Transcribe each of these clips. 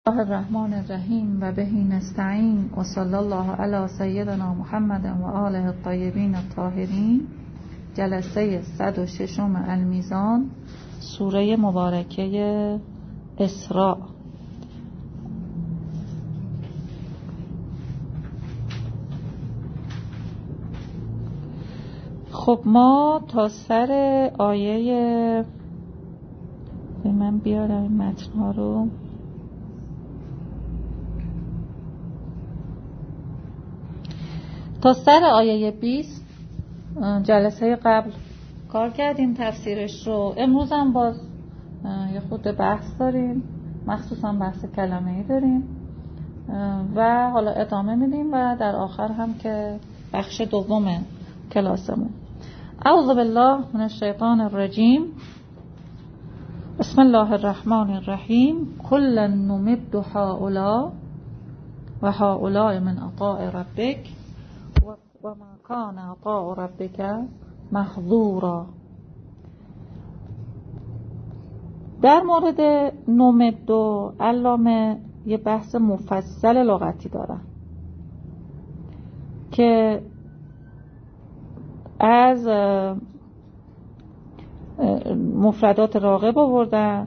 الله الرحمن الرحیم و به نستعین و صلی الله علی سیدنا محمد و آله الطیبین الطاهرین. جلسه 106 المیزان، سوره مبارکه اسراء. خب ما تا سر آیه، من بیارم این متن‌ها رو. تا سر آیه 20 جلسه قبل کار کردیم تفسیرش رو. امروز هم باز یه خود بحث داریم، مخصوصا بحث کلمه‌ای داریم و حالا ادامه میدیم و در آخر هم که بخش دوم کلاسمون. اعوذ بالله من الشیطان الرجیم. بسم الله الرحمن الرحیم. کلا نمد هؤلاء و هؤلاء من عطاء ربک و ما کان عطاء ربک محظورا. در مورد نمد علامه یه بحث مفصل لغتی دارن که از مفردات راغب آوردن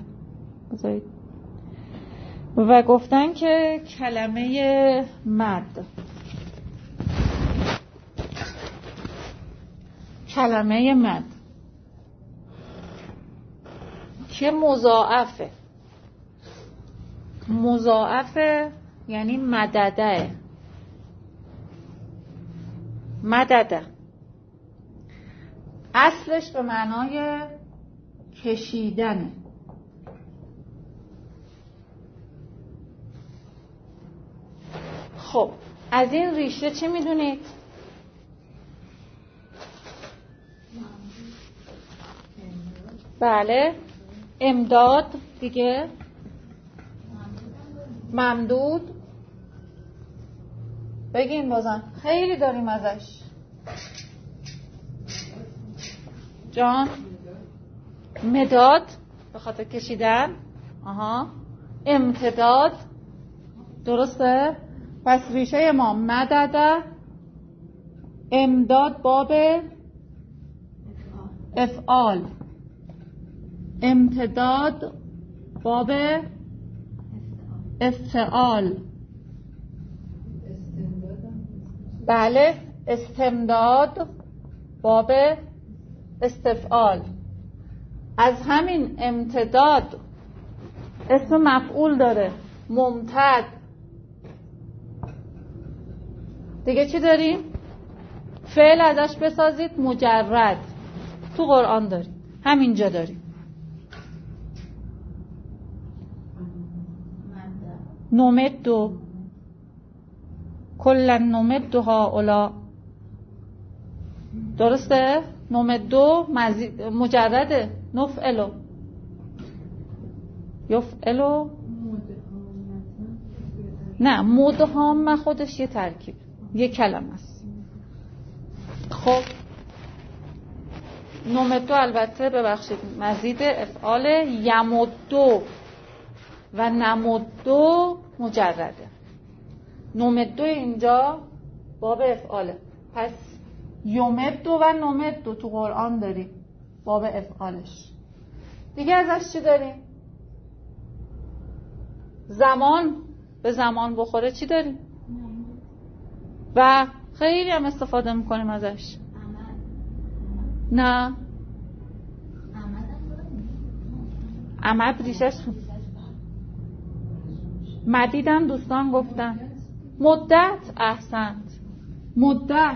و گفتن که کلمه مد، که مضاعفه یعنی مدده، اصلش به معنای کشیدنه. خب از این ریشه چی میدونید؟ بله، امداد دیگه، ممدود. بگین بازم، خیلی داریم ازش. جان مداد به خاطر کشیدن. امتداد، درسته؟ پس ریشه ما مدده، امداد باب افعال، امتداد باب افتعال. بله، استمداد باب استفعال. از همین امتداد اسم مفعول داره، ممتد. دیگه چی داریم؟ فعل ازش بسازید، مجرد. تو قرآن داریم، همینجا داریم. نمدو، کلا نمدو هؤلاء، درسته؟ نمدو مجرده، نفعلو، یفعلو. نه، مدهام خودش یه ترکیب، یه کلمه است. خب نمدو البته ببخشید مزید افعال. یمدو و نمدو مجرده. نمدو اینجا باب افعاله. پس یمدو و نمدو تو قرآن داریم، باب افعالش. دیگه ازش چی داریم؟ زمان، به زمان بخوره چی داریم؟ و خیلی هم استفاده میکنیم ازش. نه، عمد ریشش مدیدم دوستان گفتن. مدت، احسنت، مدت.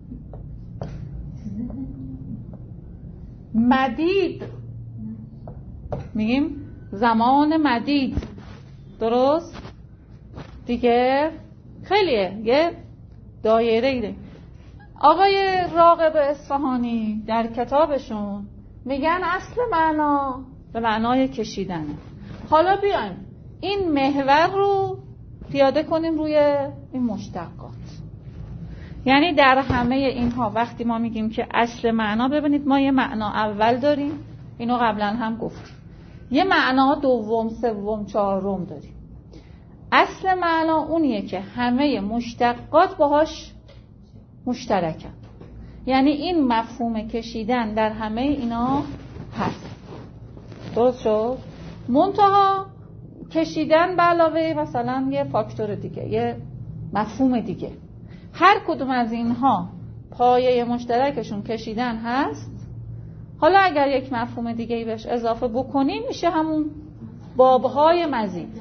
مدید میگیم زمان مدید، درست؟ دیگه خیلیه، یه دایره ایده. آقای راغب اصفهانی در کتابشون میگن اصل معنا به معنای کشیدنه. حالا بیایم این محور رو پیاده کنیم روی این مشتقات. یعنی در همه اینها وقتی ما میگیم که اصل معنا، ببینید ما یه معنا اول داریم، اینو قبلا هم گفتیم، یه معنا دوم، سوم، چهارم داریم. اصل معنا اونیه که همه مشتقات باهاش مشترکن، یعنی این مفهوم کشیدن در همه اینا هست. درست شد؟ منتها کشیدن به علاوه مثلا یه فاکتور دیگه، یه مفهوم دیگه، هر کدوم از اینها پایه مشترکشون کشیدن هست. حالا اگر یک مفهوم دیگه بهش اضافه بکنیم میشه همون بابهای مزید.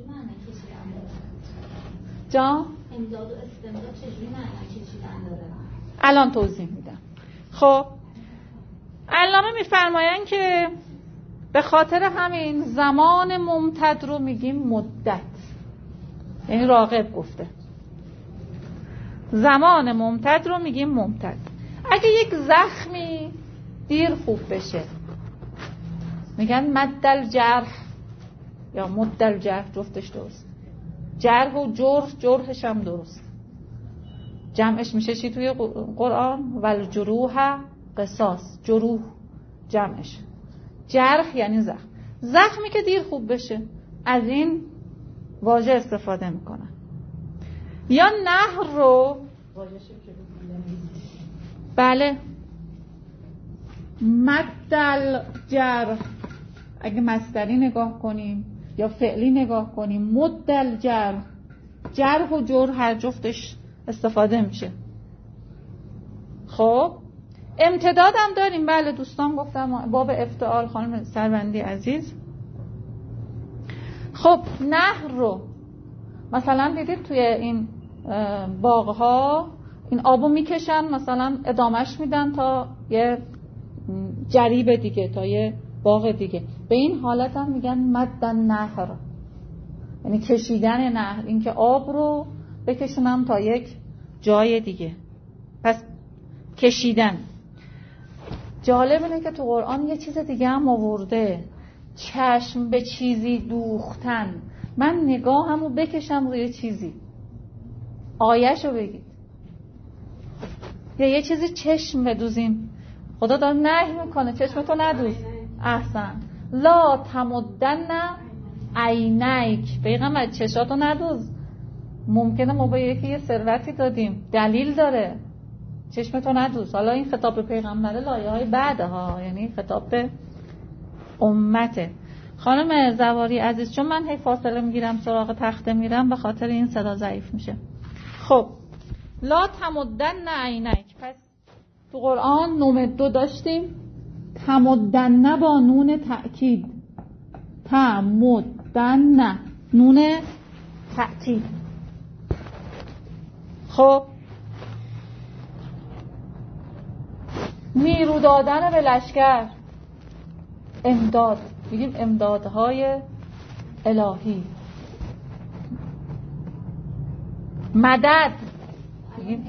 جا؟ امداد و استمداد چجوری معنی کشیدن داره؟ الان توضیح میدم. خب علامه میفرمایند که به خاطر همین زمان ممتد رو میگیم مدت، یعنی راغب گفته زمان ممتد رو میگیم ممتد. اگه یک زخمی دیر خوب بشه میگن مد الجرح یا مد الجرح، جفتش درست. جرح و جرحش هم درست. جمعش میشه چی توی قرآن؟ والجروح قصاص، جروح جمعش. جرح یعنی زخم. زخمی که دیر خوب بشه از این واژه استفاده میکنن. یا نهر رو بله مد الجرح، اگه مصدری نگاه کنیم یا فعلی نگاه کنیم، مد الجرح، جرح و جرح هر جفتش استفاده میشه. خب امتداد هم داریم، بله دوستان گفتم باب افتعال، خانم سروندی عزیز. خب نهر رو مثلا دیدید توی این باغ‌ها این آبو میکشن، مثلا ادامش میدن تا یه جریب دیگه، تا یه باغ دیگه. به این حالت هم میگن مد النهر، یعنی کشیدن نهر، اینکه آب رو بکشونم تا یک جای دیگه. پس کشیدن. جالب اینه که تو قرآن یه چیز دیگه هم آورده، چشم به چیزی دوختن. من نگاهمو بکشم روی چیزی، آیه‌شو بگید. یا یه چیزی چشم بدوزیم، خدا داره نهی میکنه چشمتو ندوز. احسن. لا تمدن عینیک، پیغمبر چشاتو ندوز. ممکنه ما به یکی یه ثروتی دادیم، دلیل داره، چشمتو ندوز. حالا این خطاب به پیغمبره، لایه های بعده ها، یعنی خطاب به امته. خانم زواری عزیز، چون من هی فاصله میگیرم سراغ تخته میرم، به خاطر این صدا ضعیف میشه. خب لا تمدن عینیک، پس تو قرآن نمدو داشتیم، تمدن با نون تأکید، تمدن نون تأکید. خب نیرو دادن به لشکر، امداد، میگیم امدادهای الهی. مدد میگیم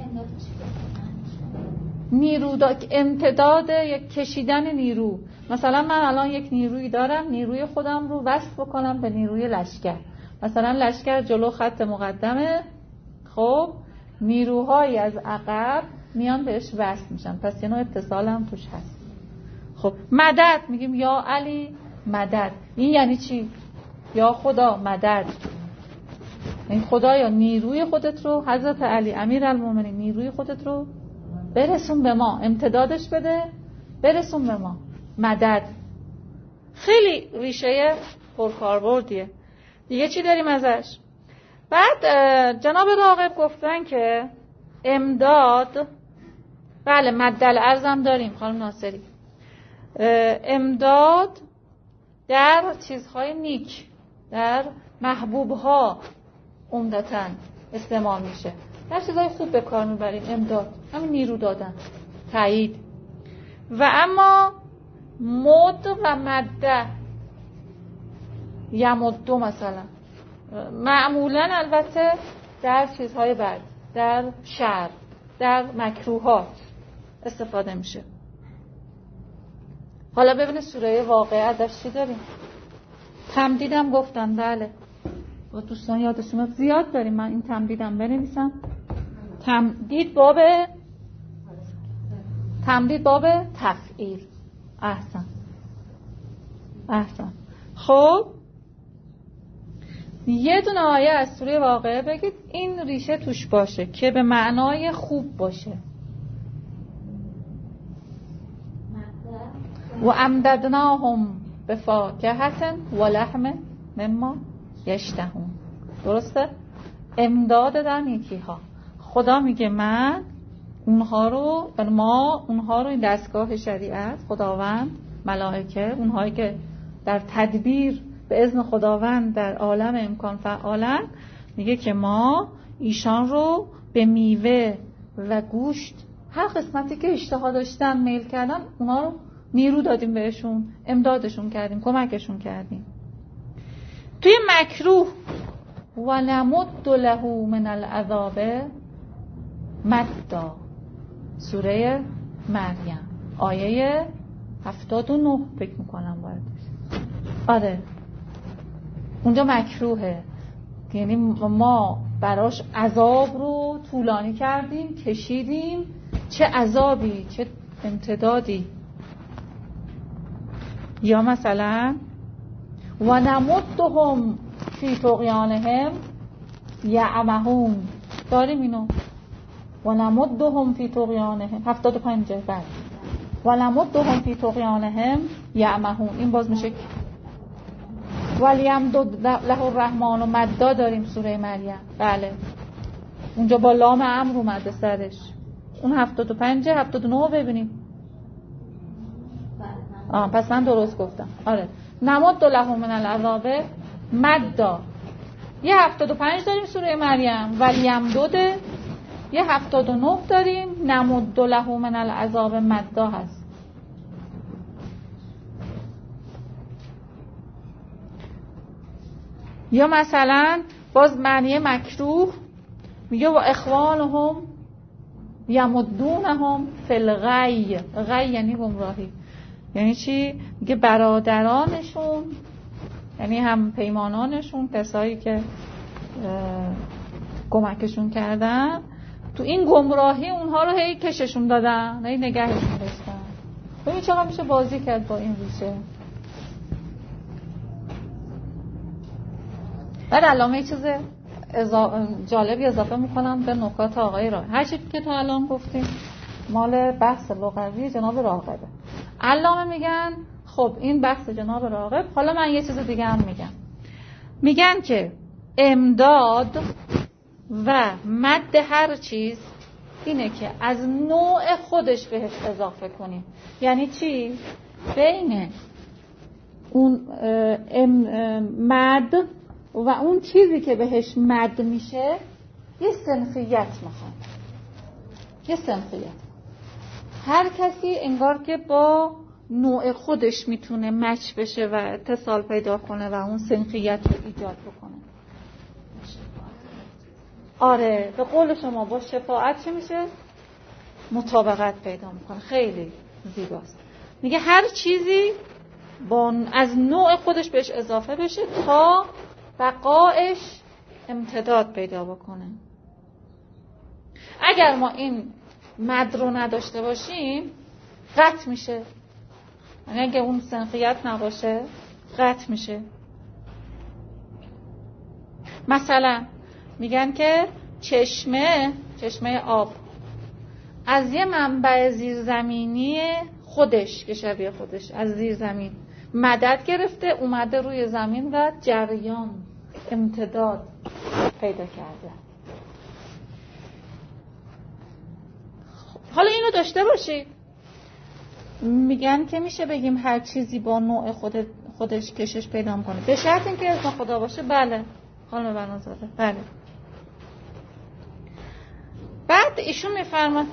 نیرو امتداد، یک کشیدن نیرو. مثلا من الان یک نیرویی دارم، نیروی خودم رو وصل بکنم به نیروی لشکر. مثلا لشکر جلو خط مقدمه، خب نیروهایی از عقب میان بهش وصل میشن، پس یه نوع اتصال هم توش هست. خب مدد میگیم یا علی مدد. این یعنی چی؟ یا خدا مدد، این خدایا نیروی خودت رو، حضرت علی امیرالمومنین نیروی خودت رو برسون به ما، امتدادش بده برسون به ما. مدد خیلی ریشه پرکاربردیه. دیگه چی داریم ازش؟ بعد جناب راغب گفتن که امداد، بله مد الارض هم داریم خانم ناصری. امداد در چیزهای نیک، در محبوبها عمدتاً استعمال میشه، در چیزهای خوب به کار میبریم. امداد همین نیرو دادن، تایید. و اما مد و مده، یمدو مثلا معمولاً البته در چیزهای بد، در شر، در مکروهات استفاده میشه. حالا ببینید سوره واقعه ازش چی داریم. تمدیدم گفتن، بله با دوستان یادشون زیاد داریم، من این تمدیدم بنویسم. تمدید باب تفعیل. احسن. خب یه دونه آیه از سوره واقعه بگید این ریشه توش باشه که به معنای خوب باشه. و امددناهم بفاکهة و لحم مما یشتهون. درسته؟ امداد دادن یکی ها. خدا میگه ما اونها رو این دستگاه شریعت، خداوند، ملائکه، اونهایی که در تدبیر به اذن خداوند در عالم امکان فعالن، میگه که ما ایشان رو به میوه و گوشت، هر قسمتی که اشتها داشتن میل کردن، اونا رو نیرو دادیم بهشون، امدادشون کردیم، کمکشون کردیم. توی مکروه و نمد له من العذاب مدا، سوره مریم آیه 79 فکر میکنم باید. آره اونجا مکروهه، یعنی ما براش عذاب رو طولانی کردیم، کشیدیم، چه عذابی چه امتدادی. یا مثلا و نمدهم فی طغیانهم یعمهون، داریم اینو، و نمدهم فی طغیانهم 75 بعد و نمدهم فی طغیانهم یعمهون، این باز میشه ولیمدد له الرحمن و مدا، داریم سوره مریم. بله اونجا با لام امر اومده سرش. اون 75 79 ببینیم. پس من درست گفتم. آره نمد له من العذاب مدا. یه 75 داریم سوره مریم ولیمدد، یه 79 داریم نمد له من العذاب مدا هست. یا مثلا باز معنی مکروه میگه و اخوانهم یمدونهم فی الغی. غی یعنی گمراهی. یعنی چی؟ میگه برادرانشون، یعنی هم پیمانانشون، کسایی که کمکشون کردن، تو این گمراهی اونها رو هی کششون دادن، هی نگهشون داشتن. ببین چقدر میشه بازی کرد با این ریشه. بعد علامه یه چیز جالبی اضافه میکنم به نکات آقای راغب. هر چیزی که تا الان گفتیم مال بحث لغوی جناب راغبه. علامه میگن خب این بحث جناب راغب، حالا من یه چیز دیگه هم میگن که امداد و مد هر چیز اینه که از نوع خودش بهش اضافه کنیم. یعنی چی؟ بین اون مد و اون چیزی که بهش مد میشه یه صنفیت میخواد. یه صنفیت. هر کسی انگار که با نوع خودش میتونه مچ بشه و اتصال پیدا کنه و اون صنفیت رو ایجاد بکنه. آره به قول شما با شفاعت چی میشه؟ مطابقت پیدا میکنه. خیلی زیباست. میگه هر چیزی از نوع خودش بهش اضافه بشه تا بقایش امتداد پیدا بکنه. اگر ما این مد رو نداشته باشیم قطع میشه. یعنی اگه اون صنفیت نباشه قطع میشه. مثلا میگن که چشمه آب از یه منبع زیرزمینی خودش که شبیه خودش از زیرزمین مدد گرفته اومده روی زمین و جریان امتداد پیدا کرده. حالا اینو داشته باشید. میگن که میشه بگیم هر چیزی با نوع خودش کشش پیدا میکنه به شرط اینکه اسم خدا باشه. بله خانم بنازاده. بله. بعد ایشون میفرماد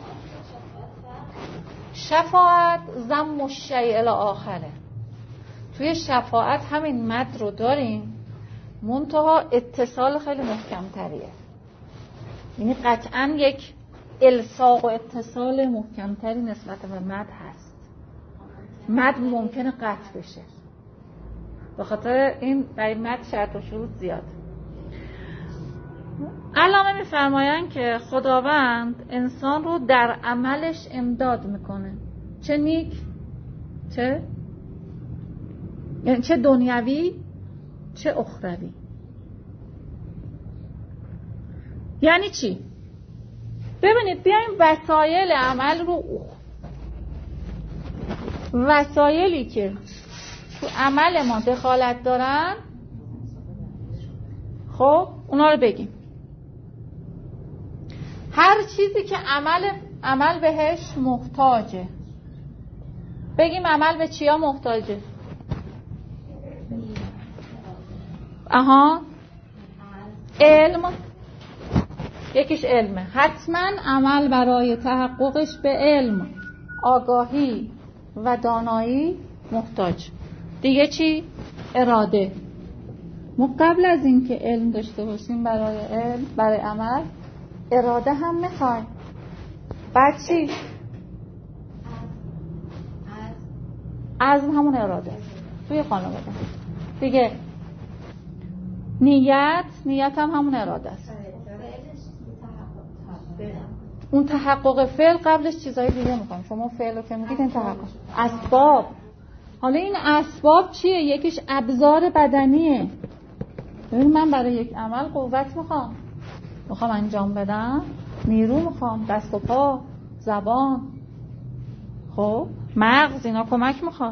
شفاعت ضم الشیء الی آخره. توی شفاعت همین مد رو داریم، منتها اتصال خیلی محکم تریه. یعنی قطعا یک الصاق و اتصال محکم تری نسبت به مد هست. مد ممکنه قطع بشه، به خاطر این برای مد شرط و شروط زیاد. علامه می‌فرمایند که خداوند انسان رو در عملش امداد میکنه، چه نیک چه دنیوی چه اخروی. یعنی چی؟ ببینید بیایم وسایل عمل رو، وسایلی که تو عمل ما دخالت دارن، خب اونا رو بگیم. هر چیزی که عمل بهش محتاجه. بگیم عمل به چیا محتاجه؟ علم. یکیش علمه. حتما عمل برای تحققش به علم، آگاهی و دانایی محتاج. دیگه چی؟ اراده. ما قبل از اینکه علم داشته باشیم برای عمل، اراده هم میخوایم. بعد چی؟ عزم همون اراده توی خانواده. دیگه نیت هم همون اراده است. اون تحقق فعل قبلش چیزای دیگه میخوایم. شما فعل رو که میگید این تحقق. اسباب. حالا این اسباب چیه؟ یکیش ابزار بدنیه. ببین من برای یک عمل قوت میخوام انجام بدم، نیرو میخوام، دست و پا، زبان، خب مغز، اینا کمک میخواد.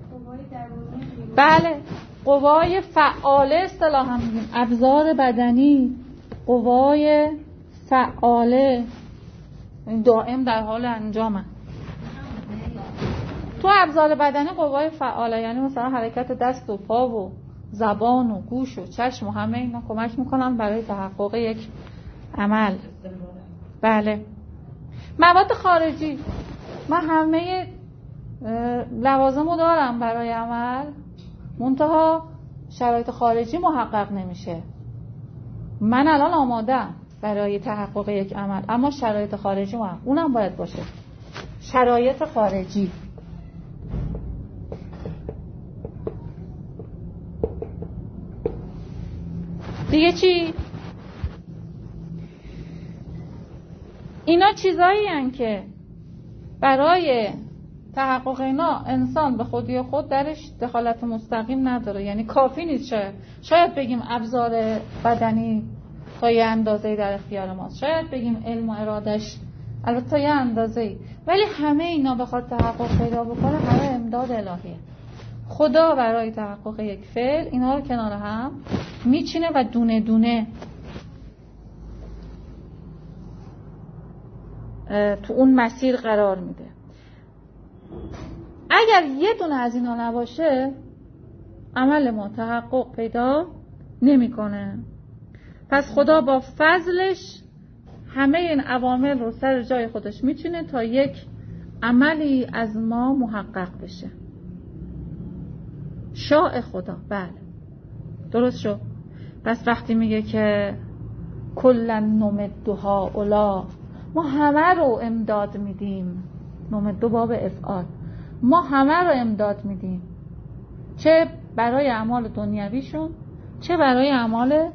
بله، قوای فعاله اصطلاحاً میگیم، ابزار بدنی، قوای فعاله دائم در حال انجامه. تو ابزار بدنی قوای فعاله یعنی مثلا حرکت دست و پا و زبان و گوش و چشم و همه اینا کمک میکنن برای تحقق یک عمل. بله. مواد خارجی، من همه لوازمو دارم برای عمل، منتها شرایط خارجی محقق نمیشه. من الان آمادم برای تحقق یک عمل، اما شرایط خارجی اونم باید باشه. شرایط خارجی دیگه چی؟ اینا چیزایی هستن که برای تحقق اینا انسان به خودی خود درش دخالت مستقیم نداره، یعنی کافی نیست. شاید بگیم ابزار بدنی تا یه اندازه‌ای در اختیار ماست، شاید بگیم علم و ارادش البته تا یه اندازه‌ای، ولی همه اینا بخواد تحقق پیدا بکنه همه امداد الهیه. خدا برای تحقق یک فعل اینا رو کنار هم میچینه و دونه دونه تو اون مسیر قرار میده. اگر یه دونه از اینا نباشه عمل ما تحقق پیدا نمیکنه. پس خدا با فضلش همه این عوامل رو سر جای خودش میچینه تا یک عملی از ما محقق بشه. شاء خدا. بله درست شد. پس وقتی میگه که کلن نمدها اولا، ما همه رو امداد میدیم. نمدو باب افعال، ما همه رو امداد میدیم، چه برای اعمال دنیویشون چه برای اعمال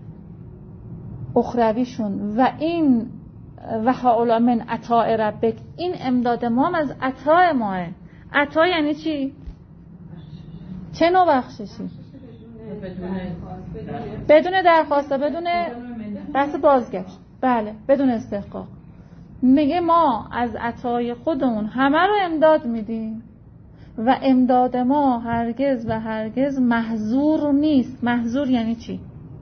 اخرویشون. و این و هؤلاء من عطاء ربک، این امداد ما هم از عطاء ماه. عطا یعنی چی؟ چه نوع بخششی؟ بدون درخواست، بدون بحث بازگشت. بله، بدون استحقاق. میگه ما از عطای خودمون همه رو امداد میدیم و امداد ما هرگز و هرگز محظور نیست. محظور یعنی چی؟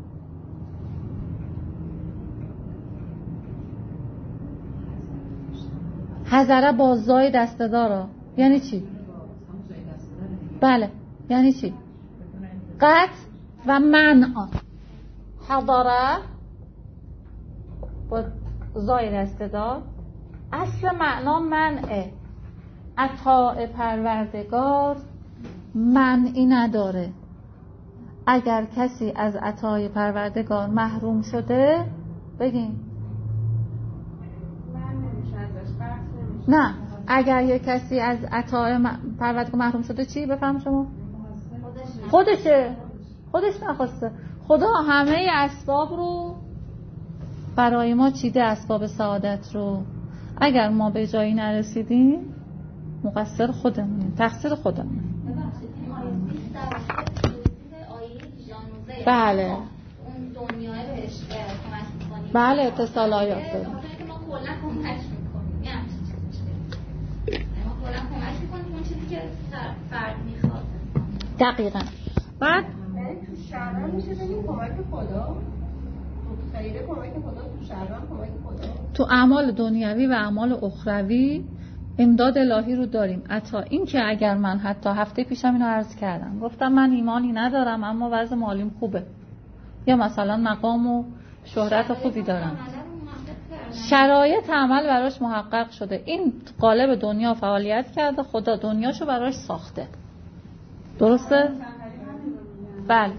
حذره بازای دستدارا یعنی چی؟ بله یعنی چی؟ قطع و منع. حضره با زای دستدار، اصل معنا منعه. عطاء پروردگار منعی نداره. اگر کسی از عطای پروردگار محروم شده بگین نه. اگر یک کسی از عطای پروردگار محروم شده چی؟ بفهم شما؟ خودش نخواسته. خدا همه اسباب رو برای ما چیده، اسباب سعادت رو. اگر ما به جایی نرسیدیم مقصر خودمونیم، تقصیر خودمونه. بله. اون دنیای بهش کمک می‌کنی بله اتصال آیات داریم. ما کلا کمک میکنیم، یعنی ما کلا کمک میکنیم اون چیزی که فرد میخواد. دقیقاً. بعد تو شرم میشه ببینیم کمک خدا، تو خیره کمک خدا، تو شرم کمک خدا. تو اعمال دنیوی و اعمال اخروی امداد الهی رو داریم. عطا این که اگر من حتی هفته پیشم اینو عرض کردم، گفتم من ایمانی ندارم اما وضع مالیم خوبه، یا مثلا مقام و شهرت خوبی دارم، شرایط عمل براش محقق شده، این قالب دنیا فعالیت کرده، خدا دنیاشو براش ساخته. درسته؟ بله.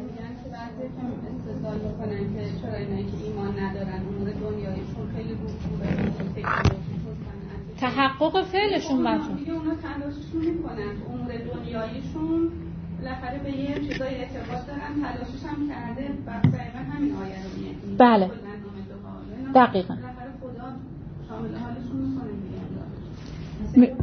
تحقق فعلشون بچون دیگه اونا تلاششون میکنن امور دنیاییشون بالاخره به یه چیزای اعتقاد دارن، تلاشش هم کرده، دقیقا همین آیه رو میگه. بله دقیقاً. بالاخره خدا شامل حالشون میکنه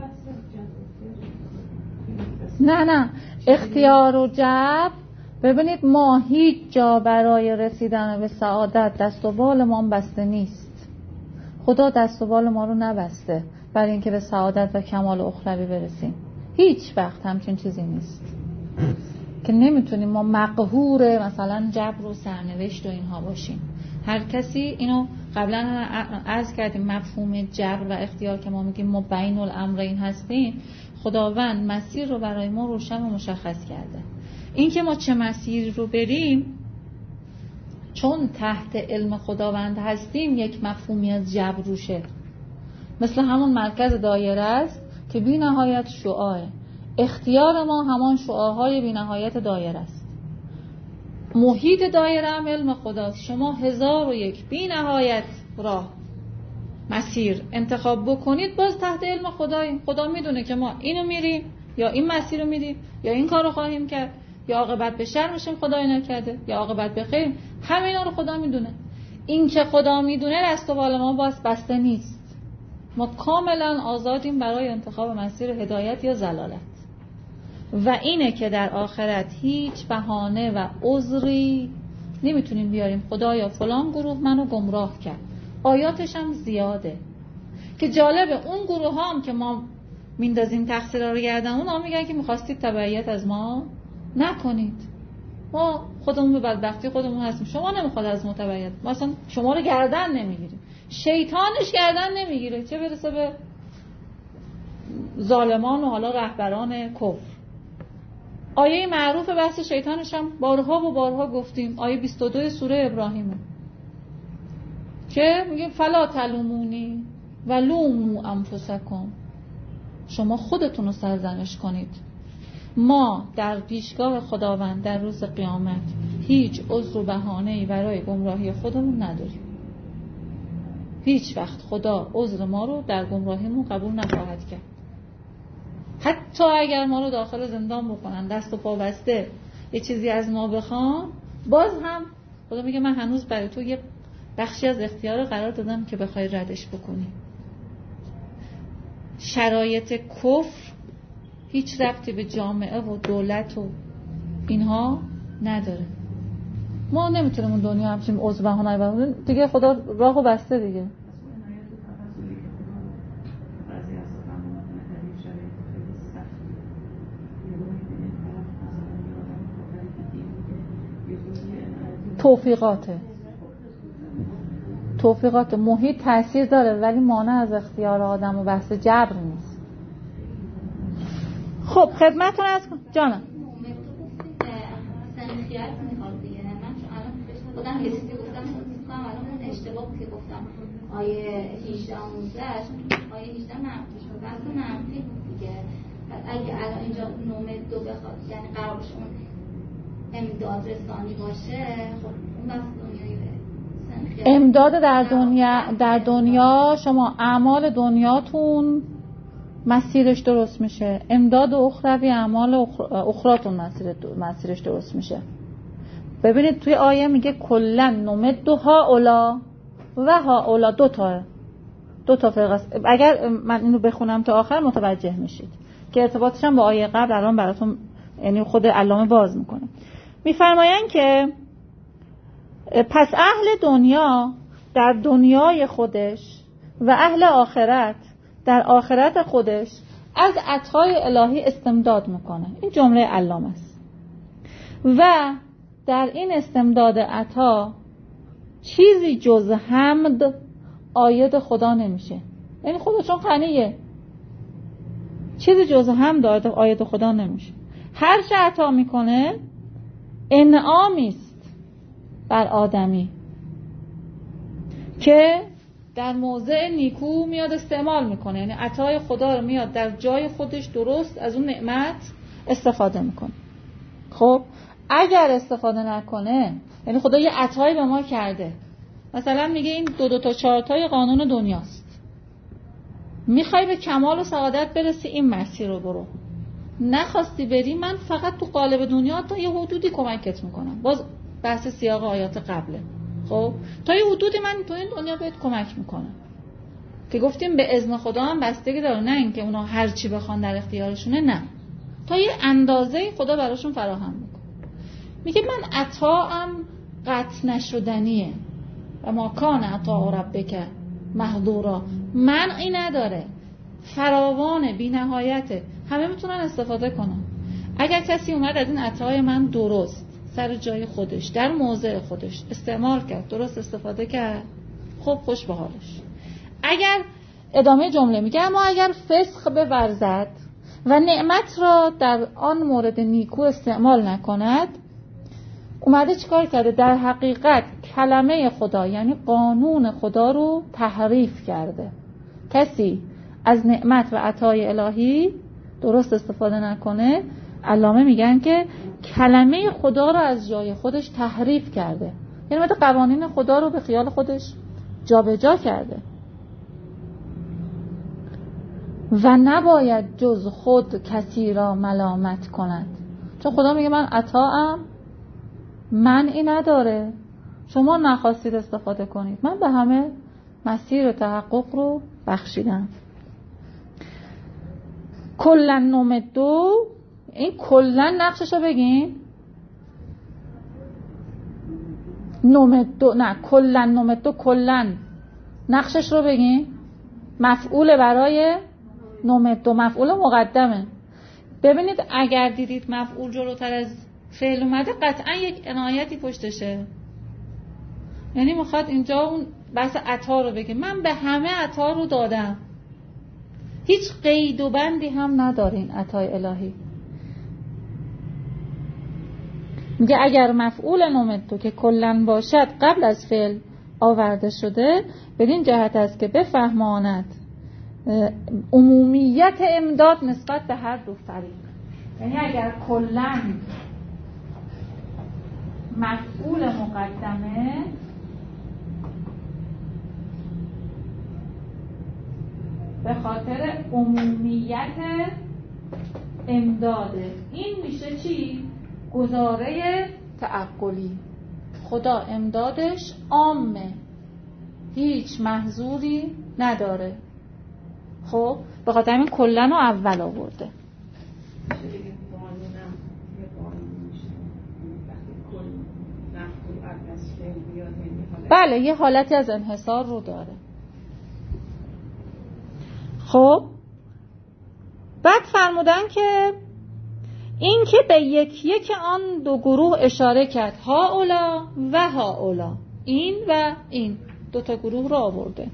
دیگه. نه اختیار و جبر. ببینید ما هیچ جا برای رسیدن به سعادت دست و بال ما بسته نیست. خدا دست و بال ما رو نبسته برای اینکه به سعادت و کمال اخروی برسیم. هیچ وقت همچین چیزی نیست که نمیتونیم ما مقهور مثلا جبر و سرنوشت و اینها باشیم. هر کسی اینو قبلا عرض کردیم، مفهوم جبر و اختیار که ما میگیم ما بین الامرین هستیم، خداوند مسیر رو برای ما روشن و مشخص کرده. این که ما چه مسیر رو بریم چون تحت علم خداوند هستیم یک مفهومی از جبر روشه، مثل همون مرکز دایره است که بی نهایت شعاعه. اختیار ما همان شعاعهای بی نهایت دایره است. محیط دایره هم علم خداست. شما 1001 بی نهایت راه مسیر انتخاب بکنید باز تحت علم خداییم. خدا میدونه که ما اینو میریم یا این مسیر رو میریم یا این کار رو خواهیم کرد یا عاقبت به شر میشیم خدای نکرده یا عاقبت به خیر. همینا رو خدا میدونه. این که خدا میدونه دست و بال ما باز بسته نیست. ما کاملا آزادیم برای انتخاب مسیر هدایت یا ضلالت. و اینه که در آخرت هیچ بهانه و عذری نمیتونیم بیاریم خدایا فلان گروه منو گمراه کرد. آیاتش هم زیاده که جالبه. اون گروه هم که ما میندازیم تقصیرها رو گردن اونا میگن که میخواستید تبعیت از ما نکنید، ما خودمون به بدبختی خودمون هستیم، شما نمیخواد از ما تبعیت، ما اصلا شما رو گردن نمیگیریم، شیطانش گردن نمیگیره، چه برسه به ظالمان و حالا رهبران کفر. آیه معروف بحث شیطانش هم بارها و بارها گفتیم، آیه 22 سوره ابراهیمه که میگه فلا تلومونی و لوموا انفسکم، شما خودتون رو سرزنش کنید. ما در پیشگاه خداوند در روز قیامت هیچ عذر و بهانه‌ای برای گمراهی خودمون نداریم. هیچ وقت خدا عذر ما رو در گمراهیمون قبول نخواهد کرد. حتی اگر ما رو داخل زندان بکنن، دست و پا بسته، یه چیزی از ما بخوان، باز هم خدا میگه من هنوز برای تو یه بخشی از اختیار قرار دادم که بخوای ردش بکنی. شرایط کفر هیچ ربطی به جامعه و دولت و اینها نداره. ما نمیتونیم اون دنیا همچین عضو بهانه‌ای بکنیم دیگه. خدا راهو بسته دیگه. توفیقات محیط تاثیر داره ولی مانع از اختیار آدم و بحث جبر نیست. خب خدمتتون از جانم سنخیت میخواد دیگه. من چون الان خودم یه چیزی گفتم میخوام الان اون اشتباه که گفتم آیه 18 و 19 آیه 18 منفی شد، وقتی منفی بود دیگه. اگه الان اینجا نومه دو بخواد یعنی قرار باشه اون امداد رسانی باشه، خب اون بس دنیایی امداد در دنیا شما اعمال دنیاتون مسیرش درست میشه، امداد اخروی اعمال اخراتون مسیرش درست میشه. ببینید توی آیه میگه کلن نمد هؤلاء و هؤلاء، دو تا فرقه است. اگر من اینو بخونم تا آخر متوجه میشید که ارتباطش هم با آیه قبل الان براتون یعنی خود علامه باز میکنه. میفرمایند که پس اهل دنیا در دنیای خودش و اهل آخرت در آخرت خودش از عطای الهی استمداد میکنه. این جمله علامه است. و در این استمداد عطا چیزی جز حمد عاید خدا نمیشه. یعنی خودشون غنیه، چیزی جز حمد عاید خدا نمیشه. هر چه عطا میکنه انعامی است بر آدمی که در موضع نیکو میاد استعمال میکنه. یعنی عطای خدا رو میاد در جای خودش درست از اون نعمت استفاده میکنه. خب اگر استفاده نکنه، یعنی خدا یه عطایی به ما کرده، مثلا میگه این 2 تا 4 تای قانون دنیاست، میخوای به کمال و سعادت برسی این مسیر رو برو، نخواستی بری من فقط تو قالب دنیا تا یه حدودی کمکت میکنم. باز بحث سیاق آیات قبله. خب تا یه حدودی من تو این دنیا بهت کمک میکنم که گفتیم به اذن خدا هم بستگی داره، نه اینکه اونا هر چی بخوان در اختیارشونه، نه، تا یه اندازه خدا براشون فراهم میکنه. میگه من عطاام قطع نشدنیه و ما کان عطا ربک محظورا، منعی نداره، فراوانه، بی نهایته، همه میتونن استفاده کنن. اگر کسی اومد از این عطای من درست سر جای خودش در موضع خودش استعمال کرد، درست استفاده کرد، خب خوش به حالش. اگر ادامه جمله میگه اما اگر فسق بورزد و نعمت را در آن مورد نیکو استعمال نکند، اومده چیکار کرده؟ در حقیقت کلمه خدا یعنی قانون خدا رو تحریف کرده. کسی از نعمت و عطای الهی درست استفاده نکنه، علامه میگن که کلمه خدا رو از جای خودش تحریف کرده، یعنی مثلا قوانین خدا رو به خیال خودش جابجا کرده. و نباید جز خود کسی را ملامت کند، چون خدا میگه من عطاام منعی نداره، شما نخواستید استفاده کنید، من به همه مسیر تحقق رو بخشیدم. کلن نمدو، این کلن نقشش رو بگین. نمدو نه، کلن نمدو، کلن نقشش رو بگین. مفعول برای نمدو، مفعول مقدمه. ببینید اگر دیدید مفعول جلوتر از فعل اومده قطعا یک عنایتی پشتشه، یعنی میخواد اینجا اون بحث عطا رو بگه، من به همه عطا رو دادم، هیچ قید و بندی هم نداره این عطای الهی. میگه اگر مفعول نمدو که کلن باشد قبل از فعل آورده شده، بدین جهت است که بفهماند عمومیت امداد نسبت به هر دو فریق. یعنی اگر کلن مفعول مقدمه، به خاطر عمومیت امداده. این میشه چی؟ گزاره تعقلی. خدا امدادش عامه، هیچ محظوری نداره. خب به خاطر همین کلن رو اول آورده. بله یه حالتی از انحصار رو داره. خب بعد فرمودن که این که به یک یک آن دو گروه اشاره کرد، هاولا و هاولا، این و این 2 تا گروه رو آورده.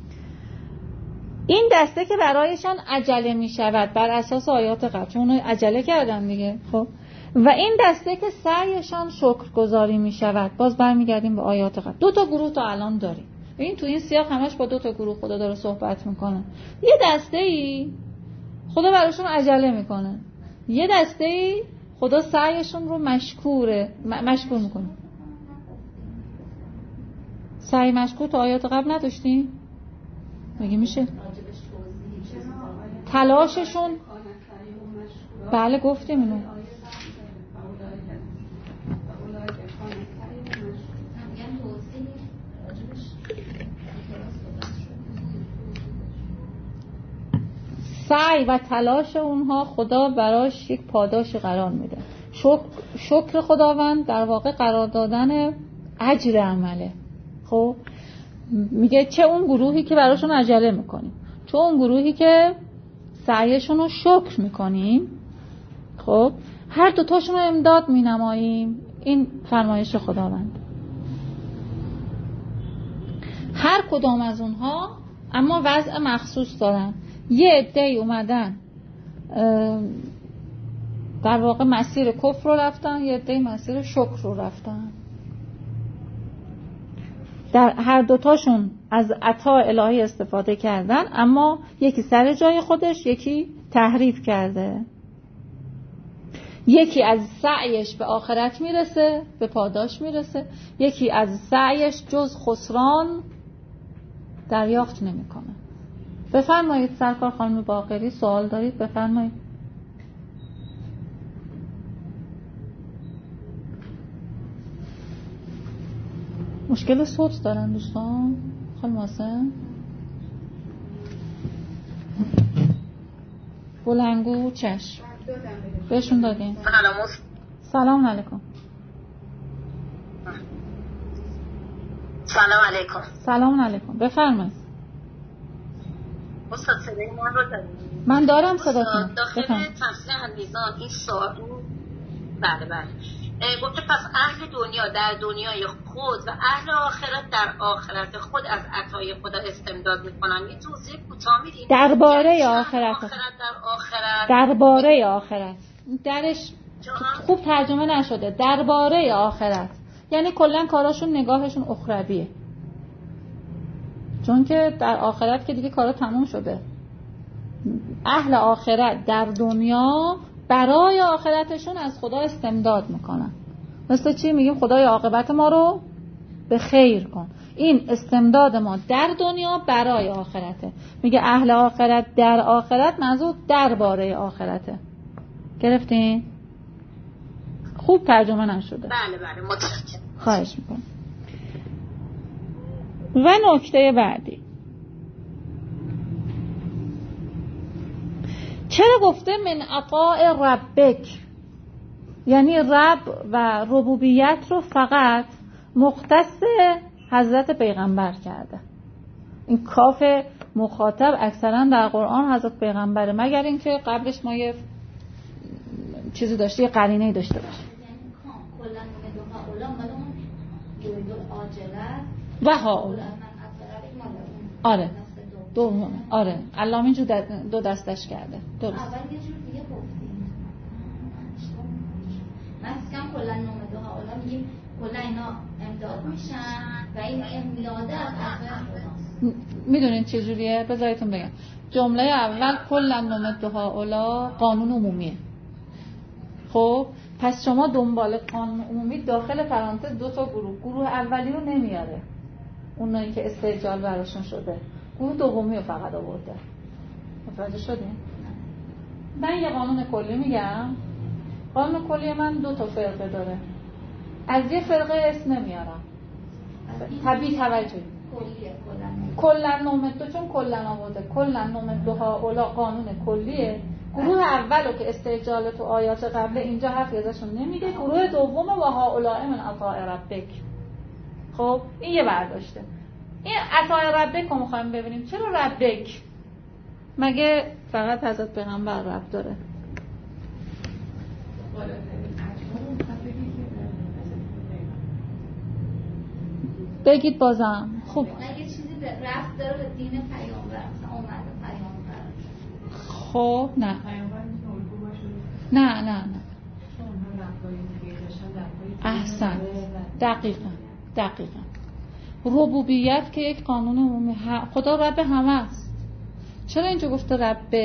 این دسته که برایشان عجله می شود بر اساس آیات قبل، چون اونو عجله کردن دیگه. خب و این دسته که سعیشان شکرگزاری می شود، باز برمیگردیم به آیات قبل. 2 تا گروه تا الان داریم. این تو این سیاق همش با 2 تا گروه خدا داره صحبت میکنه. یه دسته ای خدا براشون عجله میکنه، یه دسته ای خدا سعیشون رو مشکور میکنه. سعی مشکور تو آیات قبل نداشتیم؟ مگه میشه؟ تلاششون، بله گفتیم اینو. سعی و تلاش اونها خدا براش یک پاداش قرار میده. شکر خداوند در واقع قرار دادن اجر عمله. خب میگه چه اون گروهی که براشون عجله میکنیم، چه اون گروهی که سعیشون رو شکر میکنیم. خب هر دوتاشون رو امداد مینماییم. این فرمایش خداوند. هر کدام از اونها اما وضع مخصوص دارن. یه عده‌ای اومدن در واقع مسیر کفر رو رفتن، یه عده‌ای مسیر شکر رو رفتن. در هر دوتاشون از عطا الهی استفاده کردن، اما یکی سر جای خودش، یکی تحریف کرده. یکی از سعیش به آخرت میرسه، به پاداش میرسه، یکی از سعیش جز خسران دریافت نمیکنه. بفرمایید سرکار خانم باقری، سوال دارید؟ بفرمایید. مشکل صوت دارن دوستان؟ خانم حسین بلنگو چشم بهشون دادین. سلام علیکم. سلام علیکم. سلام علیکم. بفرمایید. استاد صدای من رو دارید؟ من دارم صداتون. داخل تفسیر المیزان این سوال بله گفته پس اهل دنیا در دنیای خود و اهل آخرت در آخرت خود از عطای خدا استمداد میکنن. یه توضیح کوتاه میدید درباره آخرت؟ درباره آخرت درش خوب ترجمه نشده. درباره آخرت یعنی کلا کاراشون نگاهشون اخرویه، چون که در آخرت که دیگه کارا تموم شده. اهل آخرت در دنیا برای آخرتشون از خدا استمداد میکنن. مثل چی؟ میگیم خدای عاقبت ما رو به خیر کن. این استمداد ما در دنیا برای آخرته. میگه اهل آخرت در آخرت، منظور درباره آخرته. گرفتین؟ خوب ترجمه نشده. بله متشکرم. خواهش میکنم. و نکته بعدی، چرا گفته من عطاء ربک؟ یعنی رب و ربوبیت رو فقط مختص حضرت پیغمبر کرده. این کاف مخاطب اکثرا در قرآن حضرت پیغمبره، مگر اینکه قبلش ما یه چیزی داشته، یه قرینه‌ای داشته باشه. و ها آره دوم آره علامه جو دو دستش کرده. درست. اول یه جور دیگه گفتیم. مثلا کلا نام دعا اولا میگیم کلا اینا امداد میشن و این امداده از خداست. میدونین چه جوریه؟ بذارید بگم. جمله اول کلا نام دعا اولا قانون عمومیه. خب پس شما دنبال قانون عمومی داخل پرانتز دو تا گروه اولی رو نمیاره، اونایی که استعجال براشون شده. گروه دومی رو فقط آورده. متوجه شدین؟ من یه قانون کلی میگم. قانون کلی من دو تا فرقه داره. از یه فرقه اسم نمیارم. طبیعی توجهی. کلا نوم دو، چون کلا آورده. کلا نوم دوها اولا قانون کلیه. گروه اولو که استعجال تو آیات قبل اینجا حرفی ازشون نمیگه. گروه دوم و ها اولئک من عطاء ربک. خب این یه برداشته. این عطاء ربک رو میخوایم ببینیم. چرا ربک؟ مگه فقط حضرت پیغمبر رب داره؟ بگید بازم. خوب اگه چیزی به ربط داره به دین پیامبر، مثلا اومده پیامبر. خب نه احسن. دقیقا ربوبیت که یک قانون عمومی، خدا رب همه است. چرا اینجا گفته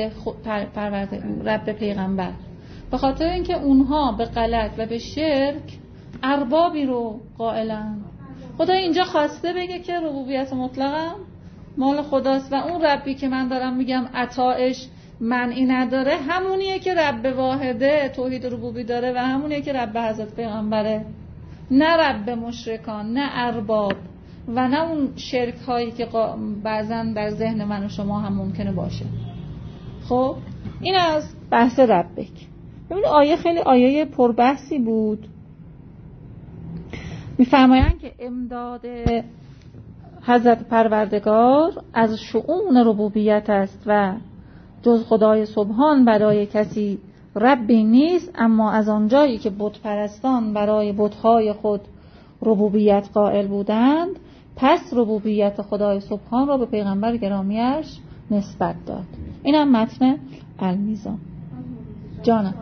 رب پیغمبر؟ به خاطر اینکه اونها به غلط و به شرک اربابی رو قائلن. خدا اینجا خواسته بگه که ربوبیت مطلقا مال خداست و اون ربی که من دارم میگم عطایش منعی نداره، همونیه که رب واحده توحید ربوبی داره و همونیه که رب حضرت پیغمبره، نه رب مشرکان، نه ارباب و نه اون شرک هایی که بعضا در ذهن من و شما هم ممکنه باشه. خب این از بحث ربک. ببینید آیه خیلی آیه پربحثی بود. میفرمایند که امداد حضرت پروردگار از شؤون ربوبیت است و جز خدای سبحان برای کسی ربی نیست، اما از آنجایی که بت پرستان برای بت‌های خود ربوبیت قائل بودند، پس ربوبیت خدای سبحان را به پیغمبر گرامیش نسبت داد. اینم متن المیزان. جانم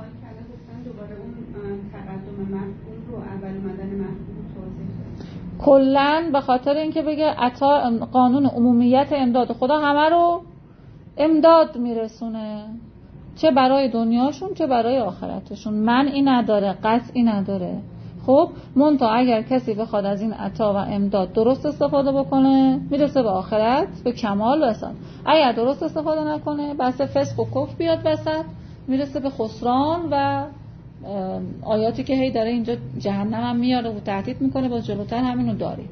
کلن به خاطر اینکه بگه عطا قانون عمومیت امداد خدا همه رو امداد میرسونه، چه برای دنیاشون چه برای آخرتشون، منعی نداره، قطعی نداره. خب منتها اگر کسی بخواد از این عطا و امداد درست استفاده بکنه میرسه به آخرت به کمال رسن، اگر درست استفاده نکنه بس فسق و کفر بیاد وسط میرسه به خسران و آیاتی که هی داره اینجا جهنم هم میاره و تهدید میکنه، باز جلوتر همینو داریم.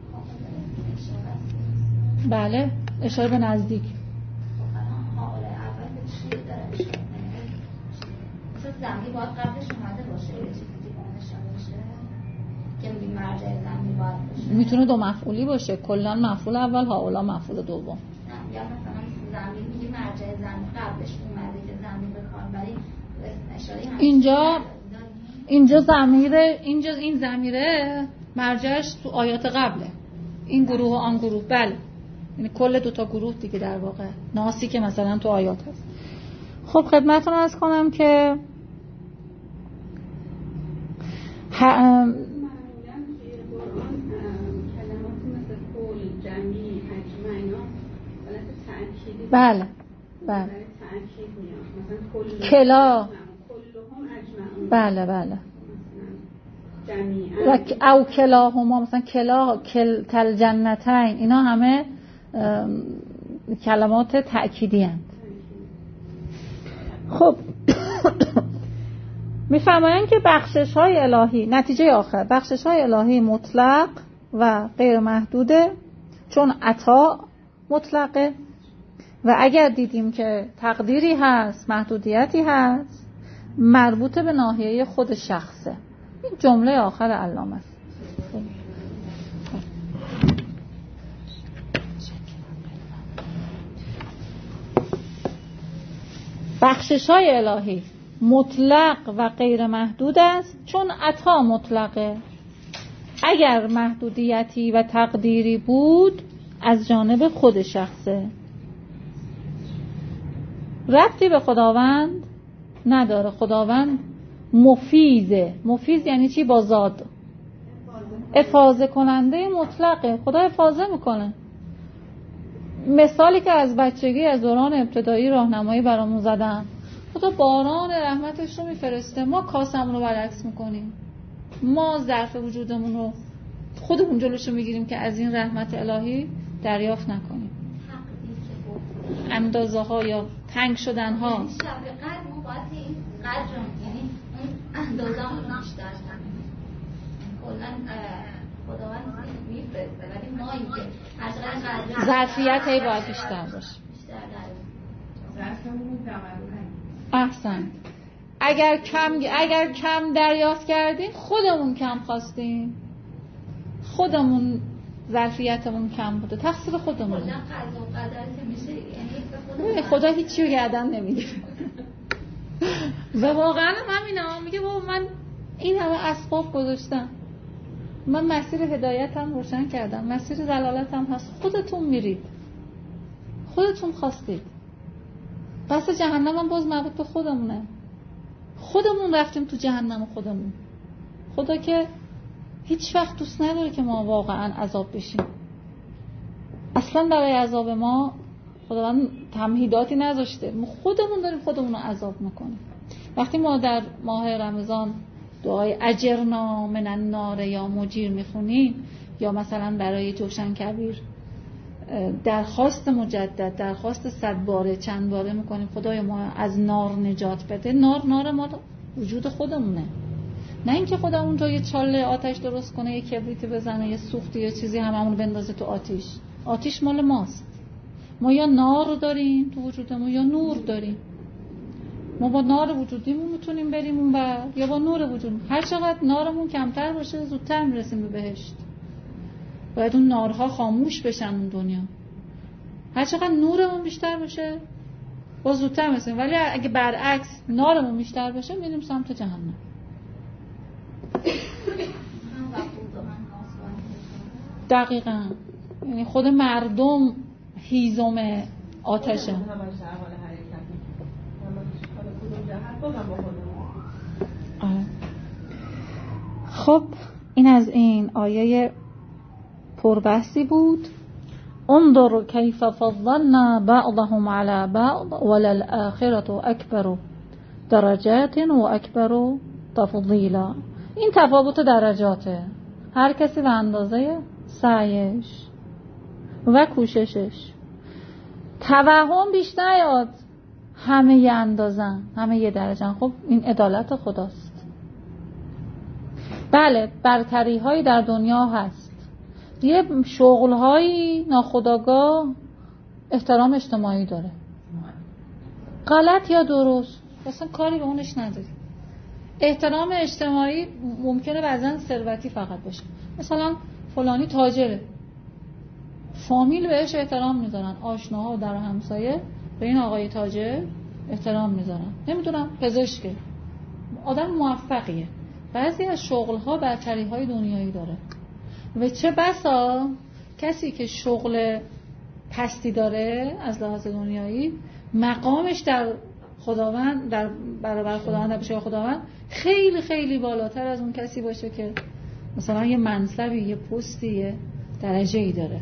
بله اشاره به نزدیک. زمینی باید قبلش اومده باشه یه چیزی که نشان باشه که میگیم مرجع زمینی باید باشه. میتونه دو مفعولی باشه، کلا مفعول اول هاولا مفعول دوم. نه یا مثلا زمین میگیم مرجع زمین قبلش اومده که زمین به کار بری اشاره اینجا این ضمیره مرجعش تو آیات قبله، این گروه و آن گروه. بله یعنی کل دوتا گروه دیگه در واقع، ناسی که مثلا تو آیات هست. خب خدمتتون عرض کنم که معمولاً توی قرآن کلماتی مثل کل، جمعی، اجمع اینا حالت تأکیدی بله تأکید میاد، مثلا کلا کلهم اجمعون، بله جمعیاً او کلاهما، مثلا کلا کل جنتین، اینا همه کلمات تأکیدی هستند. خب میفرمایند که بخشش‌های الهی، نتیجه آخر، بخشش‌های الهی مطلق و غیر محدوده، چون عطا مطلقه و اگر دیدیم که تقدیری هست، محدودیتی هست، مربوط به ناحیه خود شخصه. این جمله آخر علامه است. بخشش‌های الهی مطلق و غیر محدود است، چون عطا مطلقه. اگر محدودیتی و تقدیری بود از جانب خود شخصه، ربطی به خداوند نداره. خداوند مفیضه. مفیض یعنی چی؟ با زاد، افاضه کننده مطلقه. خدا افاضه میکنه. مثالی که از بچگی از دوران ابتدایی راهنمایی برامون زدن، خدا باران رحمتش رو میفرسته، ما کاسمون رو برعکس میکنیم، ما ظرف وجودمون رو خودمون جلوشو میگیریم که از این رحمت الهی دریافت نکنیم. اندازه ها یا تنگ شدن ها، شب قدر ما باید این قدر یعنی اون اندازه رو بیشتر کنیم. کلا خداوند میفرسته ولی ما این که هر چقدر ظرفیت هی باید بیشتر باشه. احسن. اگر کم دریافت کردیم خودمون کم خواستیم، خودمون ظرفیتمون کم بوده، تقصیر خودمون. خدا هیچی رو گردن نمیگیره. و واقعا همینا میگه بابا من این همه اسباب گذاشتم، من مسیر هدایتم روشن کردم، مسیر ضلالتم هست، خودتون میرید، خودتون خواستید. پس جهنم هم باز مربوط به خودمونه، خودمون رفتیم تو جهنم خودمون. خدا که هیچ وقت دوست نداره که ما واقعا عذاب بشیم. اصلا برای عذاب ما خداوند تمهیداتی نذاشته، ما خودمون داریم خودمون رو عذاب میکنیم. وقتی ما در ماه رمضان دعای اجرنا من النار یا مجیر میخونیم، یا مثلا برای جوشن کبیر درخواست مجدد، درخواست 100 باره چند باره میکنیم خدای ما از نار نجات بده. نار ما وجود خودمونه، نه اینکه خدا اونجا یه چاله آتش درست کنه، یه کبریتی بزنه، یه سوختی، یه چیزی هممون بندازه تو آتش. آتش مال ماست. ما یا نار داریم تو وجودمون یا نور داریم. ما با نار وجودیمون میتونیم بریم اون بر، یا با نور وجودمون. هر چقدر نارمون کمتر باشه زودتر میرسیم به بهشت. باید اون نارها خاموش بشن اون دنیا. هر چقدر نورمون بیشتر بشه باز زودتر میرسیم، ولی اگه برعکس نارمون بیشتر بشه میریم سمت جهنم. دقیقاً، یعنی خود مردم هیزم آتشه. خب این از این آیه پربحثی بود. انظر کیف فضلنا بعضهم علی بعض وللآخرة اکبر درجات و اکبر تفضیلا. این تفاوت درجاته، هر کسی به اندازه سعیش و کوششش. توهم بیش نیاد همه ی اندازن، همه ی درجن. خب این عدالت خداست. بله برتری هایی در دنیا هست، یه شغل هایی ناخودآگاه احترام اجتماعی داره، غلط یا درست اصلا کاری به اونش نداری. احترام اجتماعی ممکنه بعضن ثروتی فقط باشه، مثلا فلانی تاجره، فامیل بهش احترام میذارن، آشناها و در همسایه به این آقای تاجر احترام میذارن، نمیدونم پزشکه، آدم موفقیه. بعضی از شغل‌ها برتری‌های دنیایی داره و چه بسا کسی که شغل پستی داره از لحاظ دنیایی مقامش در خداوند، در برابر خداوند، در پیش خداوند خیلی خیلی بالاتر از اون کسی باشه که مثلا یه منصبی، یه پستی، یه درجه‌ای داره.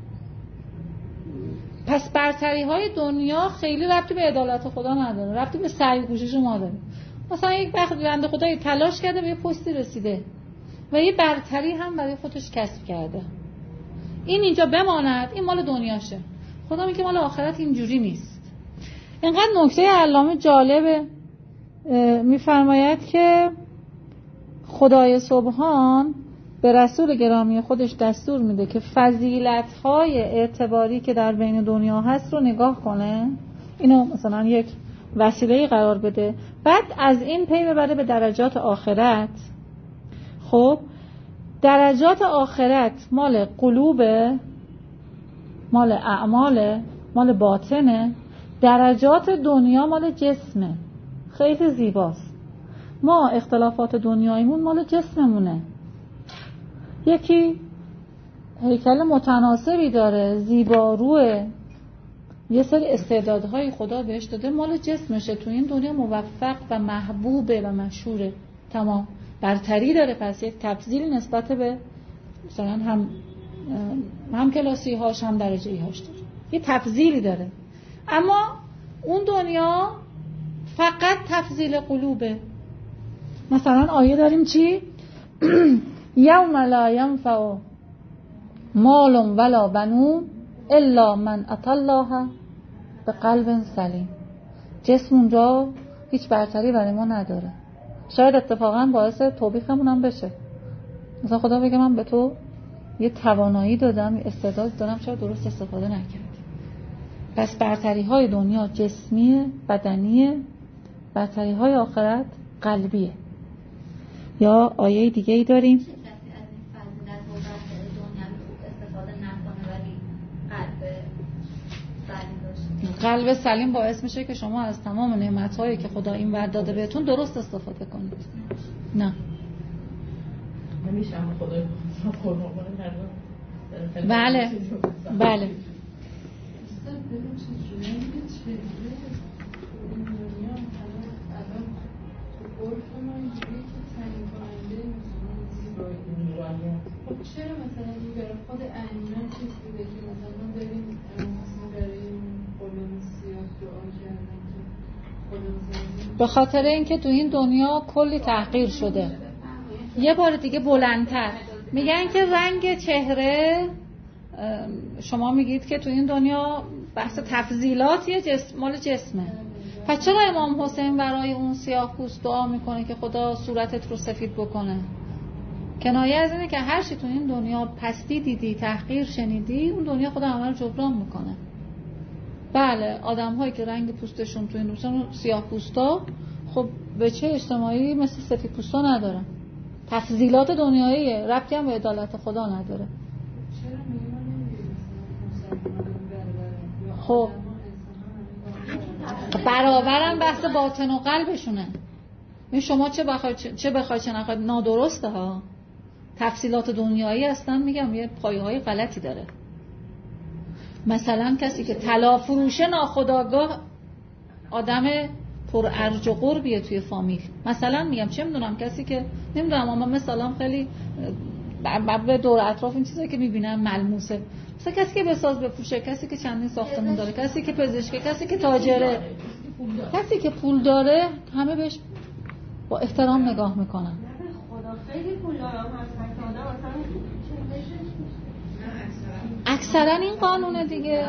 پس برتری‌های دنیا خیلی ربطی به عدالت خدا نداره، ربطی به سعی و کوشش ما داره. مثلا یک بنده خدایی تلاش کرده به یه پستی رسیده و یه برتری هم برای خودش کسب کرده، این اینجا بماند، این مال دنیاشه. خدا میگه مال آخرت اینجوری نیست. اینقدر نکته علامه جالبه، میفرماید که خدای سبحان به رسول گرامی خودش دستور میده که فضیلت‌های اعتباری که در بین دنیا هست رو نگاه کنه، اینو مثلا یک وسیله قرار بده، بعد از این پی ببره به درجات آخرت. خب درجات آخرت مال قلوبه، مال اعماله، مال باطنه. درجات دنیا مال جسمه. خیلی زیباست. ما اختلافات دنیاییمون مال جسممونه. یکی هیکل متناسبی داره، زیباروه، یه سری استعدادهای خدا بهش داده، مال جسمشه، تو این دنیا موفق و محبوبه و مشهوره، تمام برتری داره. پس یک تفضیل نسبت به مثلا هم کلاسی هاش هم درجه‌ای هاش داره، یه تفضیلی داره. اما اون دنیا فقط تفضیل قلوبه. مثلا آیه داریم چی؟ یوم لا ینفع مال ولا بنون الا من اتى الله بقلب سلیم. جسم اونجا هیچ برتری برای ما نداره. شاید اتفاقا باعث توبیخمون هم بشه، مثلا خدا بگه من به تو یه توانایی دادم، یه استعداد دادم، شاید درست استفاده نکردی. پس برتری های دنیا جسمیه، بدنیه، برتری های آخرت قلبیه. یا آیه دیگه ای داریم قلب سلیم باعث میشه که شما از تمام نعمت‌هایی که خدا این ور داده بهتون درست استفاده کنید. نه نمیشه اما خدای قربان بله بله خب چرا مثلا این برای خود ائمه چیز بوده که مثلا بریم مثلا برای قربان سیاه دعا کردن که خدا، به خاطر اینکه تو این دنیا کلی تحقیر شده. یه بار دیگه بلندتر میگن که رنگ چهره، شما میگید که تو این دنیا بحث تفضیلاتیه، مال جسمه. پس چرا امام حسین برای اون سیاه پوست دعا میکنه که خدا صورتت رو سفید بکنه؟ کنایه از اینه که هر چی تو این دنیا پستی دیدی، تحقیر شنیدی، اون دنیا خدا همه رو جبران میکنه. بله آدم هایی که رنگ پوستشون تو این دنیا سیاه پوستا، خب به چه اجتماعی مثل سفید پوستا ندارن. تفضیلات دنیاییه، ربطی هم به عدالت خدا نداره. چرا خب برابرم بحث باطن و قلبشونه. شما چه بخوای چه نخوای نادرسته ها. تفصیلات دنیایی هستن، میگم یه پایه‌های غلطی داره. مثلا کسی که طلا فروشه ناخودآگاه آدم پر ارج و قربیه توی فامیل. مثلا میگم چه میدونم کسی که نمیدونم، اما مثلا خیلی به دور اطراف این چیزایی که میبینم ملموسه. مثلا کسی که بساز بفروشه، کسی که چندین ساختمون داره، کسی که پزشکه، کسی که تاجره، کسی که پول داره، همه بهش با احترام نگاه میکنن. خدا خیلی پول داره هستن که آدم اکثرا این قانونه دیگه.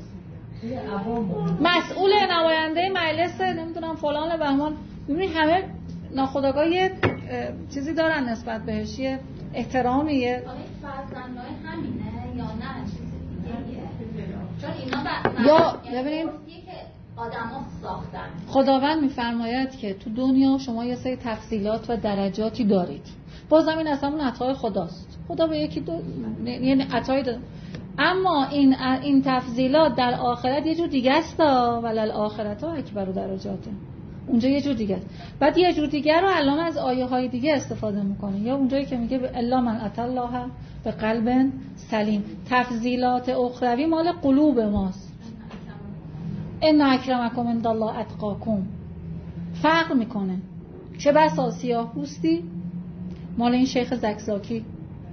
مسئول نماینده مجلس نمیدونم فلان بهمان، ببینید همه ناخودآگاه یه چیزی دارن نسبت بهش، یه احترامیه. فرزندای همینه یا نه چیزی دیگه؟ چون اینا یا ببینید آدم‌ها ساختن. خداوند میفرماید که تو دنیا شما یه سری تفضیلات و درجاتی دارید. بازم این اصلا اون عطای خداست. خدا به یکی یعنی عطای داره. اما این تفضیلات در آخرت یه جور دیگه است، ولل آخرت ها اکبر درجاته. اونجا یه جور دیگه است. بعد یه جور دیگه رو علامه از آیه های دیگه استفاده میکنه، یا اونجایی که میگه الا من اتى الله به قلب سلیم. تفضیلات اخروی مال قلوب ماست. ان اکرمکم عند الله اتقاکم. فرق میکنه. چه بسا سیاه پوستی مال این شیخ زکزاکی،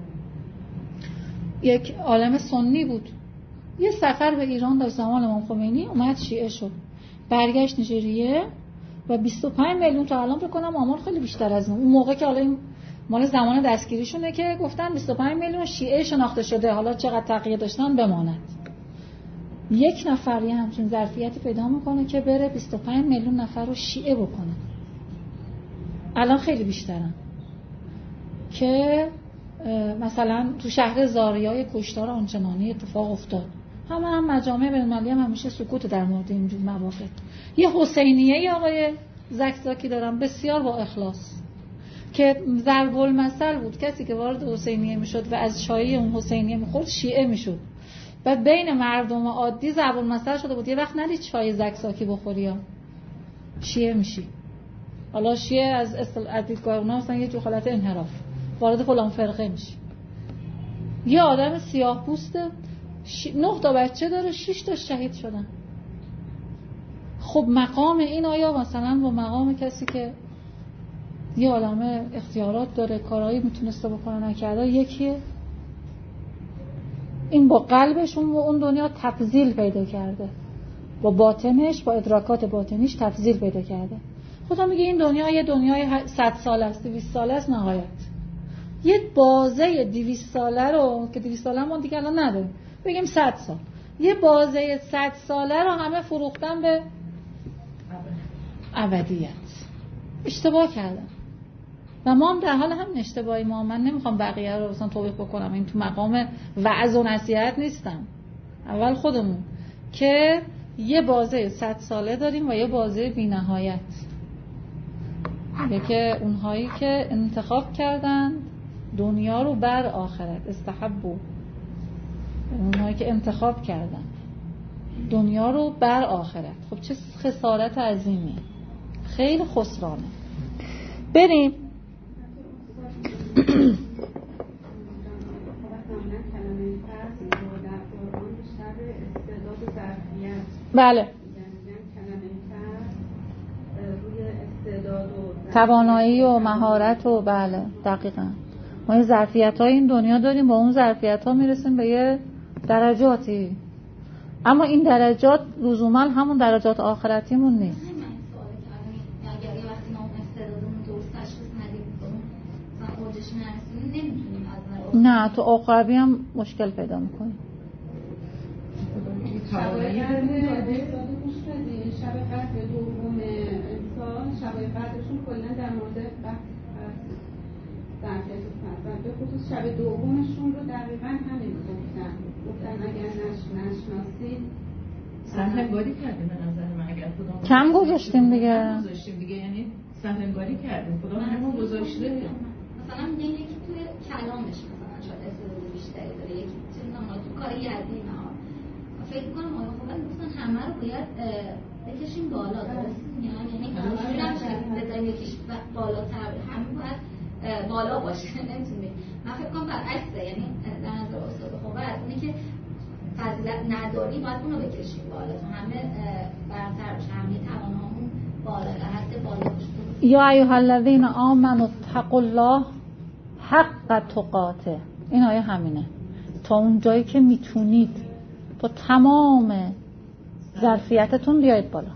یک عالم سنی بود، یه سفر به ایران داشت زمان امام خمینی، اومد شیعه شد، برگشت نیجریه و 25 میلیون تا الان بکنم آمار خیلی بیشتر از اون موقع که حالا این مال زمان دستگیریشونه که گفتن 25 میلیون شیعه شناخته شده، حالا چقدر تقیه داشتن بماند. یک نفر یه همچین ظرفیتی پیدا میکنه که بره 25 میلیون نفر رو شیعه بکنه. الان خیلی بیشترن که مثلا تو شهر زاریای کشتار آنچنانی اتفاق افتاد. هم مجامع بین‌المللی هم همیشه سکوت در مورد اینجور مواقع. یه حسینیه آقای زکزاکی دارم بسیار با اخلاص که ضرب المثل بود، کسی که وارد حسینیه میشد و از چای اون حسینیه میخورد شیعه میشد. بعد بین مردم عادی ضرب المثل شده بود، یه وقت ندید چای زکزاکی بخوری ها شیعه میشی. حالا شیعه از دیدگاه اونا مثلا یه جو حالت انحراف، وارد فلان فرقه میشی. یه آدم سیاه پوسته 9 تا بچه داره، 6 تا شهید شدن. خب مقام این آیا مثلا با مقام کسی که یه عالمه اختیارات داره، کارهایی میتونسته بکنه نکرده یکیه؟ این با قلبش اون دنیا تفضیل پیدا کرده، با باطنش، با ادراکات باطنیش تفضیل پیدا کرده. خدا میگه این دنیا یه دنیای 100 سال است، 200 سال است نهایت. یه بازه 200 ساله رو که 200 ساله ما دیگه الان نداریم، بگیم 100 سال، یه بازه 100 ساله رو همه فروختن به ابدیت. اشتباه کردن و ما هم در حال همین اشتباهی. من نمیخوام بقیه رو مثلا توبیخ بکنم، این تو مقام وعظ و نصیحت نیستم. اول خودمون که یه بازه 100 ساله داریم و یه بازه بی‌نهایت. که اونهایی که انتخاب کردن دنیا رو بر آخرت، استحبوا، اونهایی که انتخاب کردن دنیا رو بر آخرت، خب چه خسارت عظیمیه، خیلی خسرانه. بریم بله توانایی و مهارت و بله دقیقاً ما یه ظرفیت‌های این دنیا داریم، با اون ظرفیت‌ها میرسیم به یه درجاتی، اما این درجات لزوما همون درجات آخرتیمون نیست. اگر یه وقتی ما استعدادمون درست تشخیص ندیم مثلا اوجش نرسیم نمیتونیم از نه تو آخربی هم مشکل پیدا میکنیم. شب قدر دوم انسان، شب قدرشون کلا در مورد به خصوص شب دومشون رو دقیقاً همین گفتن اگر نشناسید سهلنگاری کردیم. به نظر من اگر خدا کم گذاشتیم دیگه یعنی سهلنگاری کردیم، خدا همون گذاشته. مثلا میگه یکی توی کلامش مثلا شاید استعداد بیشتری داره، یکی تو کار یدی فکر می‌کنم آقای خوبه گفتن همه رو باید بکشیم بالا، درست یعنی همه نمیشه بذاریم یکیش بالاتر، همه باید بالا باشه. نمیتونیم من فکر کنم برعکسه، یعنی در نظر استاد خوبه اونی که فضیلت نداری باید اونو بکشیم بالا تا همه برتر بشه، همه توانامون بالا در حد بالا باشه. یا ایها الذین آمنوا اتقوا الله حق تقاته. این آیه همینه، تا اون جایی که میتونید با تمام ظرفیتتون بیایید بالا.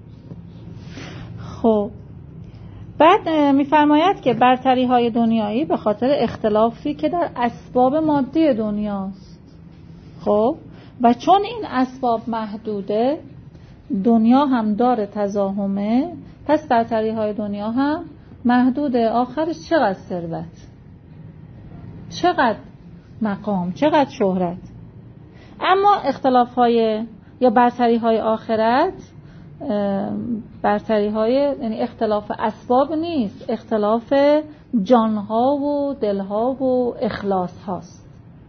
خب بعد میفرماید که برتری های دنیایی به خاطر اختلافی که در اسباب مادی دنیاست. خب و چون این اسباب محدوده، دنیا هم داره تزاحمه، پس برتری های دنیا هم محدوده. آخرش چقدر ثروت، چقدر مقام، چقدر شهرت. اما اختلاف های یا برتری های آخرت، برتری های یعنی اختلاف اسباب نیست، اختلاف جانها و دلها و اخلاص هاست.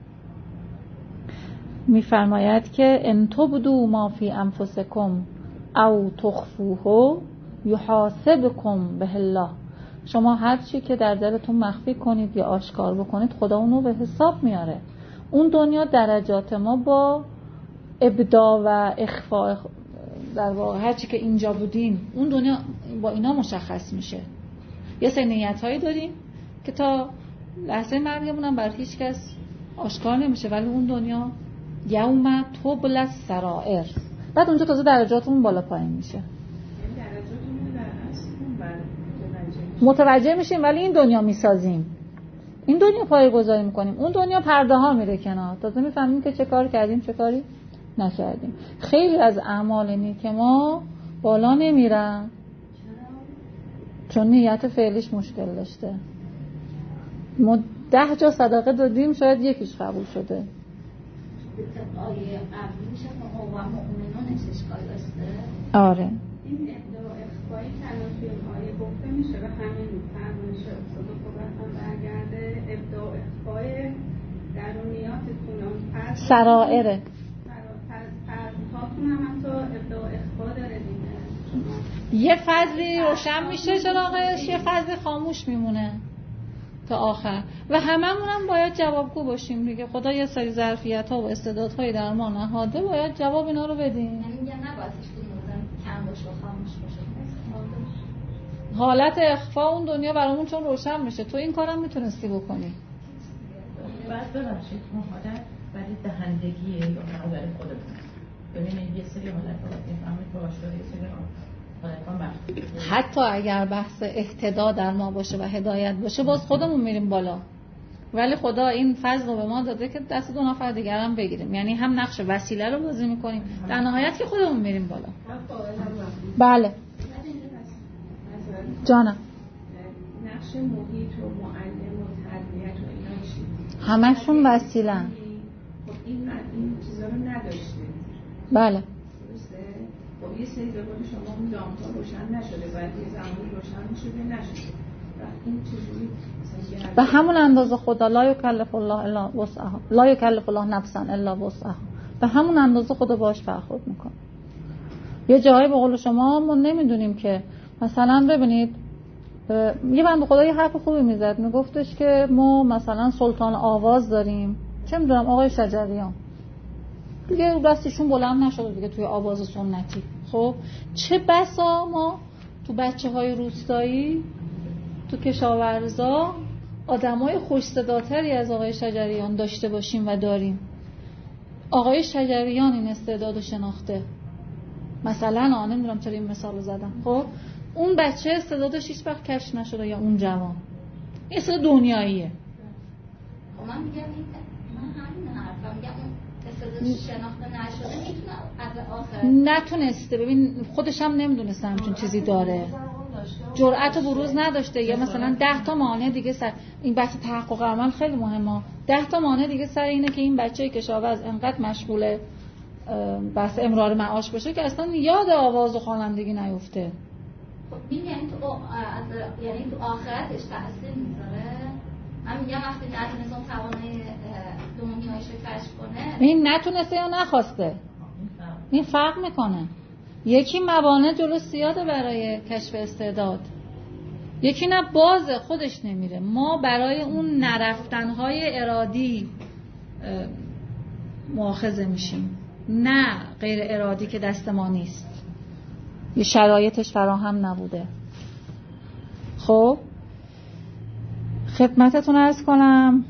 میفرماید که ان تبدوا ما فی انفسکم او تخفوه یحاسبکم به الله. شما هر چی که در دلتون مخفی کنید یا آشکار بکنید، خدا اونو به حساب میاره. اون دنیا درجات ما با ابداع و اخفاء، در واقع هر چی که اینجا بودیم اون دنیا با اینا مشخص میشه. یه سری نیت‌هایی داریم که تا لحظه مرگمون هم بر هیچ کس آشکار نمیشه، ولی اون دنیا یوم تبلی السرائر، بعد اونجا تازه درجاتمون بالا پایین میشه. متوجه میشیم ولی این دنیا میسازیم، این دنیا پایه‌گذاری میکنیم، اون دنیا پرده ها میره کنار، تازه میفهمیم که چه کار کردیم چه کاری نکردیم. خیلی از اعمال نیک ما بالا نمیرن چون نیت فعلیش مشکل داشته. ما 10 جا صدقه دادیم شاید یکیش قبول شده. آیه قبلی میشه که قوم مؤمنانش اشکال داشته. آره این ابداع اخفایی کلام توی آیه گفته میشه و همین فرمایش استاد خوبتون برگرده ابداع اخفای درونیاتتون سرائره پردهاتون هم حتی ابداع اخفا داره دیگه. یه فضلی روشن میشه چراغش، یه فضلی خاموش میمونه تا آخر و هممون هم باید جوابگو باشیم دیگه. خدا یه سری ظرفیت‌ها و استعدادهایی در ما نهاده، باید جواب اینا رو بدیم. یعنی میگم نباید کم باشه و خاموش باشه. حالت اخفا اون دنیا برامون چون روشن میشه، تو این کارم میتونستی بکنی. بعد ببخشید اون حالت ولی دهندگیه یا برای خودمون. ببینید یه سری حالت رو میفهمید باشه، یه سری حتی اگر بحث اهتدا در ما باشه و هدایت باشه، باز خودمون میریم بالا، ولی خدا این فضل رو به ما داده که دست 2 نفر دیگر هم بگیریم، یعنی هم نقش وسیله رو بازی میکنیم، در نهایت که خودمون میریم بالا. بله جانم. نقش محیط و معلم و تربیت و اینا چی؟ همشون وسیله‌ن. خب این چیزا رو نداشته. بله. خب یه سری زمان شما اون لامپا روشن نشده، باید یه زمانی روشن میشده نشده و این چجوری به همون اندازه خدا لا یکلف الله الا وسعها، لا یکلف الله نفسا الا وسعها، به همون اندازه خدا باش برخورد میکنه. یه جایی به قول شما ما نمیدونیم که مثلا ببینید یه بنده خدا یه حرف خوبی میزد، میگفتش که ما مثلا سلطان آواز داریم، چه میدونم آقای شجریان دیگه دستشون بلند نشده دیگه توی آواز سنتی. خب چه بسا ما تو بچه‌های روستایی، تو کشاورزا آدمای خوش صداتری از آقای شجریان داشته باشیم و داریم. آقای شجریان این استعدادو شناخته. مثلا نمیدونم چرا این مثال زدم. خب اون بچه استعدادش هیچ وقت کشف نشده یا اون جوان. این استعداد دنیاییه. خب من میگم من همین حرفم میگم اون شناخته نشده میتونه از آخر نتونسته. ببین خودش هم نمیدونسته همچون چیزی داره، جرأت و بروز نداشته، یا مثلا 10 تا مانع دیگه سر این بحث تحقق عمل خیلی مهمه. 10 تا مانع دیگه سر اینه که این بچه کشاورز انقدر مشغول بحث امرار معاش باشه که اصلا یاد آواز و خوانندگی نیفته. خب این یعنی تو آخرتش تاثیر میذاره. من میگم وقتی نتونست اون توانایی دنیایش رو کشف کنه، این نتونسته یا نخواسته. این فرق میکنه. یکی موانع جلو زیاده برای کشف استعداد، یکی نه بازه خودش نمیره. ما برای اون نرفتنهای ارادی مؤاخذه میشیم، نه غیر ارادی که دست ما نیست، یه شرایطش فراهم نبوده. خب خدمتتون عرض کنم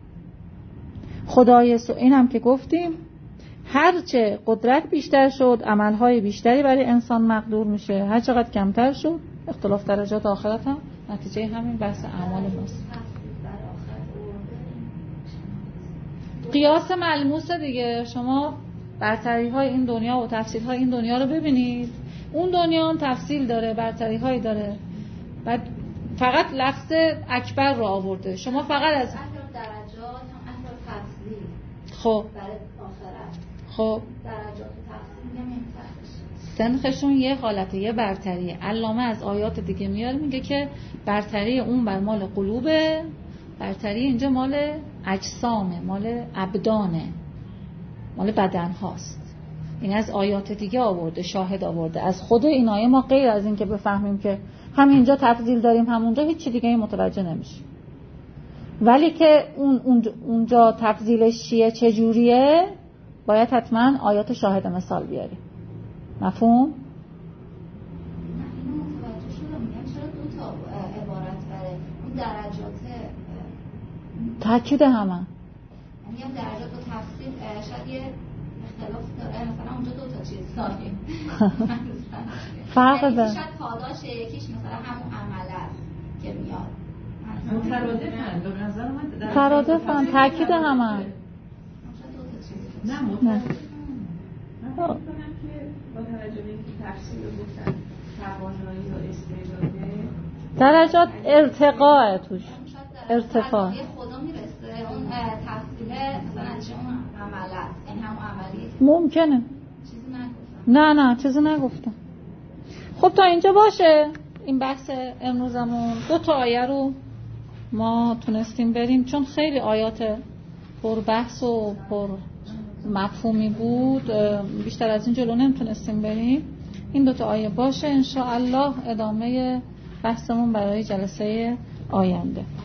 خدای اینم که گفتیم هرچه قدرت بیشتر شد عملهای بیشتری برای انسان مقدور میشه، هر چقدر کمتر شد اختلاف درجات آخرت هم نتیجه همین بحث اعمال ماست. قیاس ملموس دیگه. شما برتری های این دنیا و تفصیل های این دنیا رو ببینید، اون دنیا هم تفصیل داره، برتری های داره، بعد فقط لفظ اکبر رو آورده. شما فقط از درجات هم اثر تفصیل خب برای آخرت، خب درجات تفصیل میگم سنخشون یه حالته، یه برتریه. علامه از آیات دیگه میاره میگه که برتری اون بر مال قلوبه، برتری اینجا مال اجسامه، مال ابدانه، مال بدن هاست. این از آیات دیگه آورده، شاهد آورده. از خود این آیه ما غیر از این که بفهمیم که هم اینجا تفضیل داریم همونجا هیچ دیگه متوجه نمیشیم. ولی که اونجا تفضیلش چیه چجوریه باید حتما آیات شاهد مثال بیاریم. مفهوم؟ من اینو متوجه شدم. میگم چرا دو تا عبارت برای اون درجات تاکید همه. میگم درجات و تفصیل شاید یه اختلاف داره، مثلا اونجا دو تا چیز داریم فرق داره. شاید پاداشه، یکیش مثلا همون عمل است که میاد. مترادفن به نظر من ترادفن، تاکید همه. شاید دو تا چیز نه من فکر کنم که با توجه به اینکه تفصیل رو گفتن توانایی و استعداده درجات ارتقاء توش، ارتفاع خدا میرسه اون تفصیل مثلا چه اون عمل است، این همون عملیه ممکنه. چیزی نگفتم. نه چیزی نگفتم. خب تا اینجا باشه این بحث امروزمون. 2 تا آیه رو ما تونستیم بریم چون خیلی آیات پر بحث و پر مفهومی بود، بیشتر از این جلو نمیتونستیم بریم. این 2 تا آیه باشه، انشاءالله ادامه بحثمون برای جلسه آینده.